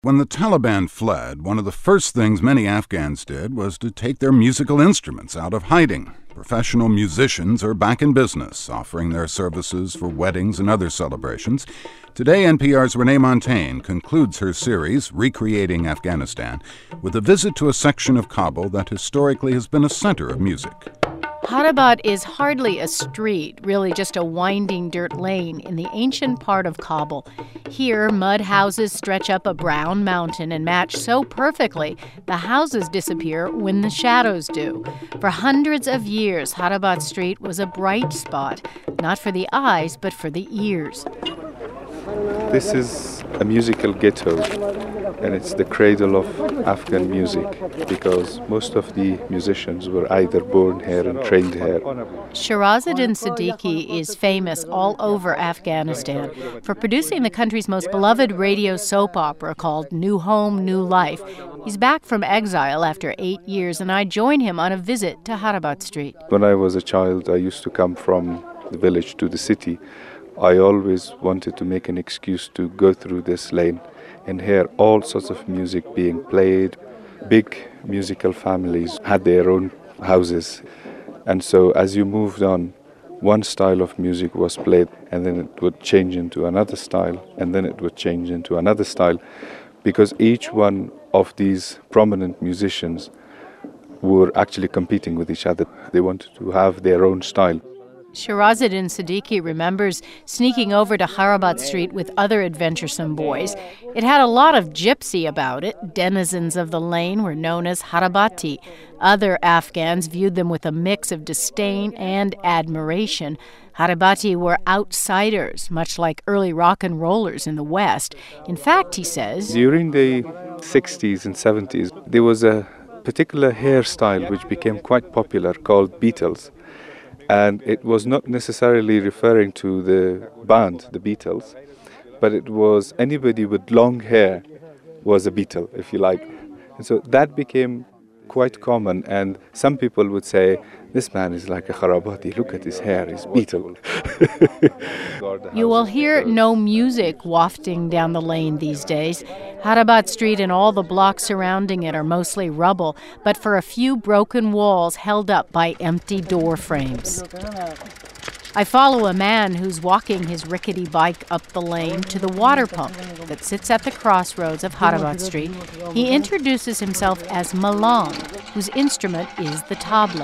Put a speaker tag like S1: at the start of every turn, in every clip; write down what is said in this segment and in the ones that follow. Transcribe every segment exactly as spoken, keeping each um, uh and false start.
S1: When the Taliban fled, one of the first things many Afghans did was to take their musical instruments out of hiding. Professional musicians are back in business, offering their services for weddings and other celebrations. Today, N P R's Renee Montagne concludes her series, Recreating Afghanistan, with a visit to a section of Kabul that historically has been a center of music.
S2: Harabat is hardly a street, really just a winding dirt lane in the ancient part of Kabul. Here, mud houses stretch up a brown mountain and match so perfectly the houses disappear when the shadows do. For hundreds of years, Harabat Street was a bright spot, not for the eyes, but for the ears.
S3: This is a musical ghetto, and it's the cradle of Afghan music because most of the musicians were either born here and trained here.
S2: Shirazuddin Siddiqui is famous all over Afghanistan for producing the country's most beloved radio soap opera called New Home, New Life. He's back from exile after eight years, and I join him on a visit to Harabat Street.
S3: When I was a child, I used to come from the village to the city. I always wanted to make an excuse to go through this lane and hear all sorts of music being played. Big musical families had their own houses. And so as you moved on, one style of music was played, and then it would change into another style, and then it would change into another style, because each one of these prominent musicians were actually competing with each other. They wanted to have their own style.
S2: Shirazuddin Siddiqui remembers sneaking over to Harabat Street with other adventuresome boys. It had a lot of gypsy about it. Denizens of the lane were known as Harabati. Other Afghans viewed them with a mix of disdain and admiration. Harabati were outsiders, much like early rock and rollers in the West. In fact, he says,
S3: during the sixties and seventies, there was a particular hairstyle which became quite popular called Beatles. And it was not necessarily referring to the band, the Beatles, but it was anybody with long hair was a Beatle, if you like. And so that became quite common, and some people would say, this man is like a Harabati, look at his hair, he's Beatle.
S2: You will hear no music wafting down the lane these days. Harabat Street and all the blocks surrounding it are mostly rubble, but for a few broken walls held up by empty door frames. I follow a man who's walking his rickety bike up the lane to the water pump that sits at the crossroads of Harabat Street. He introduces himself as Malang, whose instrument is the tabla.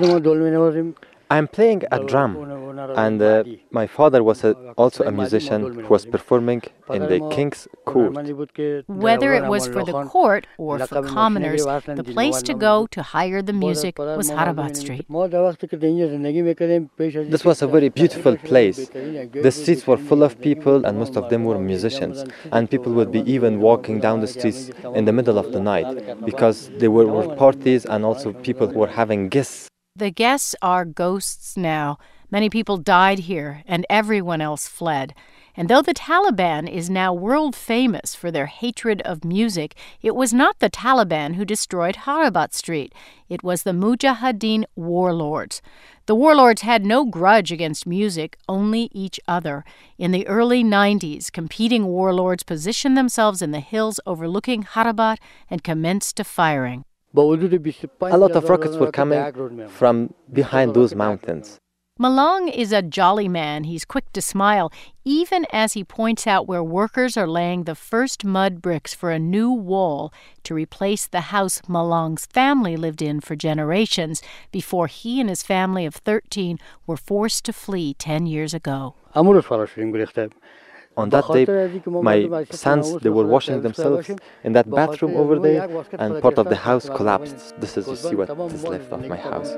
S4: I'm playing a drum, and uh, my father was a, also a musician who was performing in the king's court.
S2: Whether it was for the court or for commoners, the place to go to hire the music was Harabat Street.
S4: This was a very beautiful place. The streets were full of people, and most of them were musicians. And people would be even walking down the streets in the middle of the night because there were, were parties, and also people were having guests.
S2: The guests are ghosts now. Many people died here, and everyone else fled. And though the Taliban is now world famous for their hatred of music, it was not the Taliban who destroyed Harabat Street. It was the Mujahideen warlords. The warlords had no grudge against music, only each other. In the early nineties, competing warlords positioned themselves in the hills overlooking Harabat and commenced to firing.
S4: A lot of rockets were coming from behind those mountains.
S2: Malang is a jolly man. He's quick to smile, even as he points out where workers are laying the first mud bricks for a new wall to replace the house Malang's family lived in for generations before he and his family of thirteen were forced to flee ten years ago.
S4: On that day, my sons, they were washing themselves in that bathroom over there, and part of the house collapsed. This is, you see what is left of my house.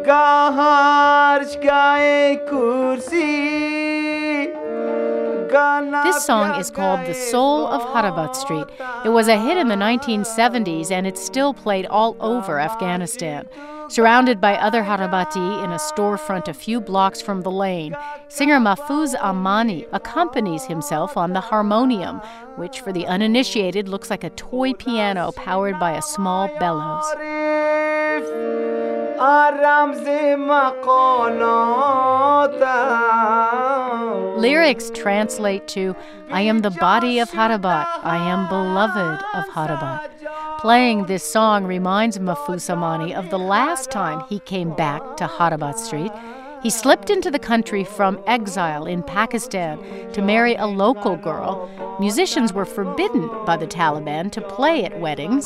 S2: This song is called The Soul of Harabat Street. It was a hit in the nineteen seventies, and it's still played all over Afghanistan. Surrounded by other Harabati in a storefront a few blocks from the lane, singer Mahfouz Amani accompanies himself on the harmonium, which for the uninitiated looks like a toy piano powered by a small bellows. Lyrics translate to, I am the body of Harabat, I am beloved of Harabat. Playing this song reminds Mahfouz Amani of the last time he came back to Harabat Street. He slipped into the country from exile in Pakistan to marry a local girl. Musicians were forbidden by the Taliban to play at weddings.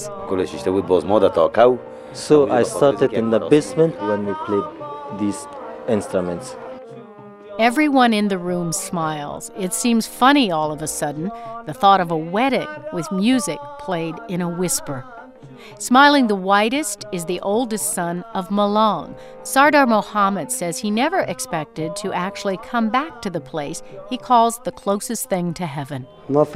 S4: So I started in the basement when we played these instruments.
S2: Everyone in the room smiles. It seems funny all of a sudden, the thought of a wedding with music played in a whisper. Smiling the widest is the oldest son of Malong. Sardar Mohammed says he never expected to actually come back to the place he calls the closest thing to heaven.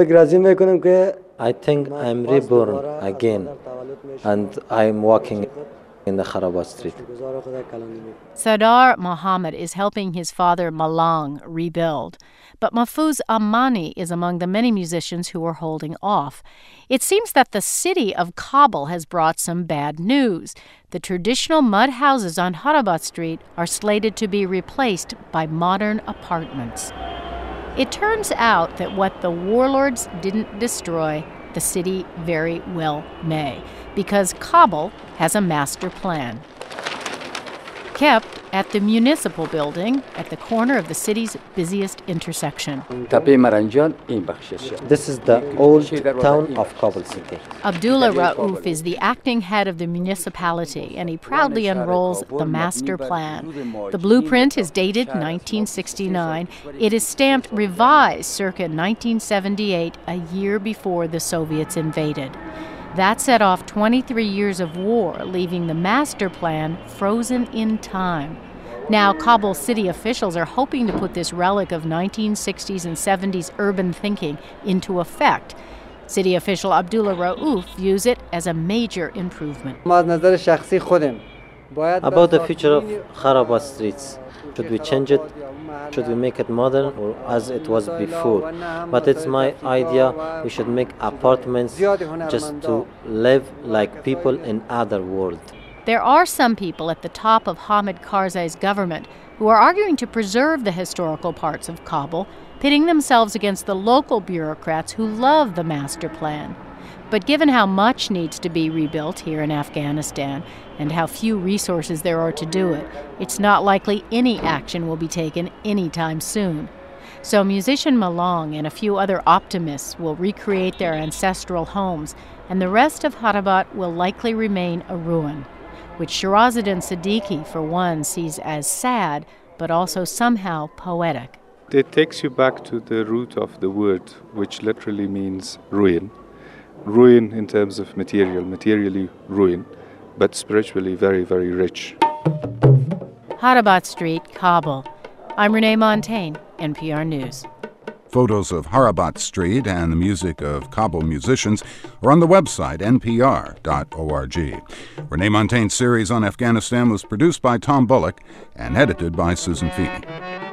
S4: I think I'm reborn again, and I'm walking in the Harabat Street.
S2: Sardar Mohammed is helping his father Malang rebuild. But Mahfouz Amani is among the many musicians who are holding off. It seems that the city of Kabul has brought some bad news. The traditional mud houses on Harabat Street are slated to be replaced by modern apartments. It turns out that what the warlords didn't destroy, the city very well may, because Kabul has a master plan. Kept at the municipal building at the corner of the city's busiest intersection.
S4: This is the old town of Kabul city.
S2: Abdullah Raouf is the acting head of the municipality, and he proudly unrolls the master plan. The blueprint is dated nineteen sixty-nine. It is stamped revised circa nineteen seventy-eight, a year before the Soviets invaded. That set off twenty-three years of war, leaving the master plan frozen in time. Now, Kabul city officials are hoping to put this relic of nineteen sixties and seventies urban thinking into effect. City official Abdullah Raouf views it as a major improvement.
S4: About the future of Harabat streets, should we change it? Should we make it modern or as it was before? But it's my idea we should make apartments just to live like people in other world.
S2: There are some people at the top of Hamid Karzai's government who are arguing to preserve the historical parts of Kabul, pitting themselves against the local bureaucrats who love the master plan. But given how much needs to be rebuilt here in Afghanistan and how few resources there are to do it, it's not likely any action will be taken anytime soon. So musician Malong and a few other optimists will recreate their ancestral homes, and the rest of Harabat will likely remain a ruin, which Shirazuddin Siddiqui, for one, sees as sad, but also somehow poetic.
S3: It takes you back to the root of the word, which literally means ruin. Ruin in terms of material, materially ruin, but spiritually very, very rich.
S2: Harabat Street, Kabul. I'm Renee Montaigne, N P R News.
S1: Photos of Harabat Street and the music of Kabul musicians are on the website N P R dot org. Renee Montaigne's series on Afghanistan was produced by Tom Bullock and edited by Susan Feeney.